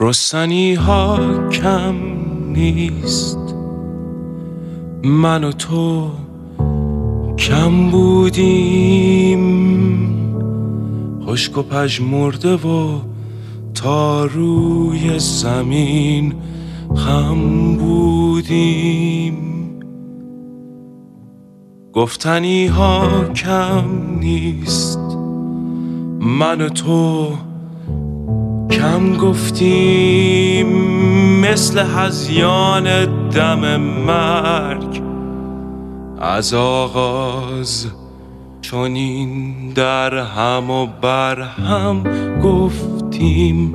رستنی ها کم نیست، من و تو کم بودیم، خشک و پژمرده و تا روی زمین خم بودیم. گفتنی ها کم نیست، من و تو کم گفتیم، مثل هذیان دم مرگ از آغاز چنین در هم و بر هم گفتیم.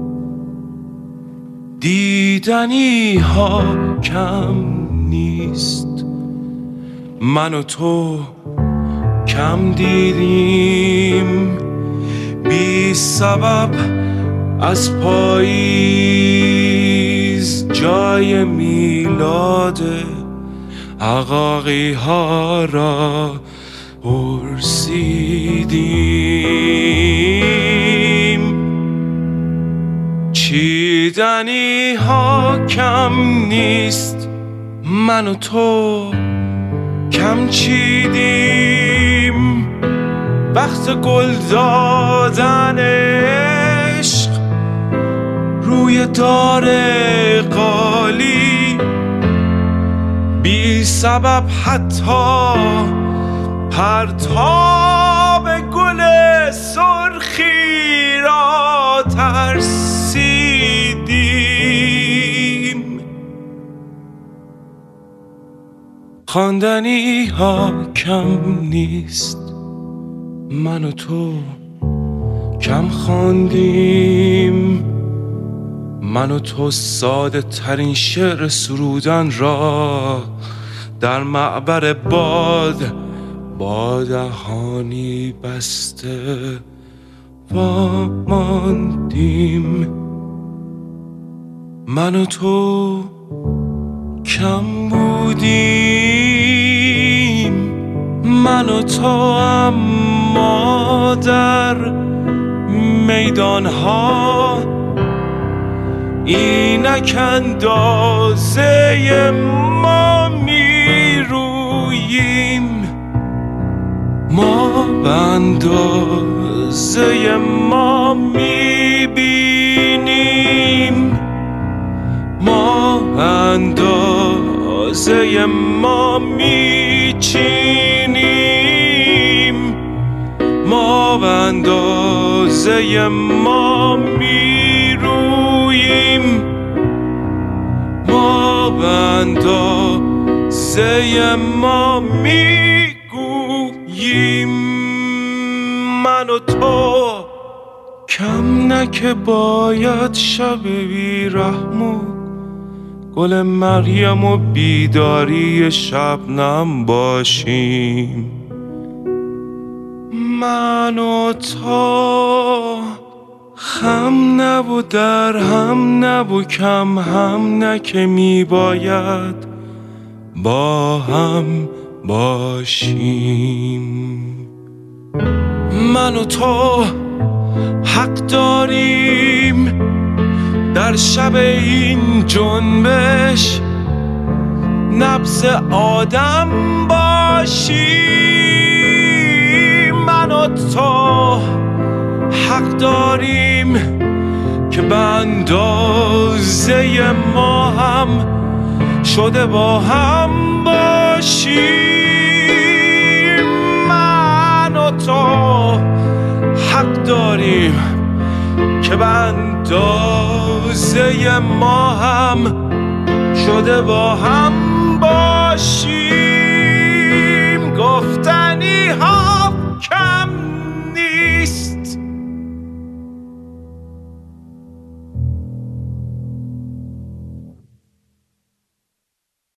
دیدنی ها کم نیست، من و تو کم دیدیم، بی سبب از پاییز جای میلاد عقاقی ها را پرسیدیم. چیدنی ها کم نیست، من و تو کم چیدیم، وقت گل دادن عشق روی دار قالی، بی سبب حتی پرتاب گل سرخی را ترسیدیم. خواندنی ها کم نیست، من و تو کم خواندیم، من و تو ساده ترین شعر سرودن را در معبر باد با دهانی بسته واماندیم. من و تو کم بودیم، من و تو اما در میدانها اینک اندازه ما می روییم، ما به اندازه ما می بینیم، ما به اندازه ما می چینیم، ما به اندازه ما می روییم، ما به اندازه ما می گوییم. من و تو کم نه که باید شب بی رحم و گل مریم و بیداری شبنم باشیم. من و تو خم نبو در هم نبو کم هم نه که می باید با هم باشیم. من و تو حق داریم در شب این جنبش نبض آدم باشیم. من و تو حق داریم که به اندازه ما هم شده با هم باشیم. من و تو حق داریم که به اندازه ما هم شده با هم باشیم. گفتنی ها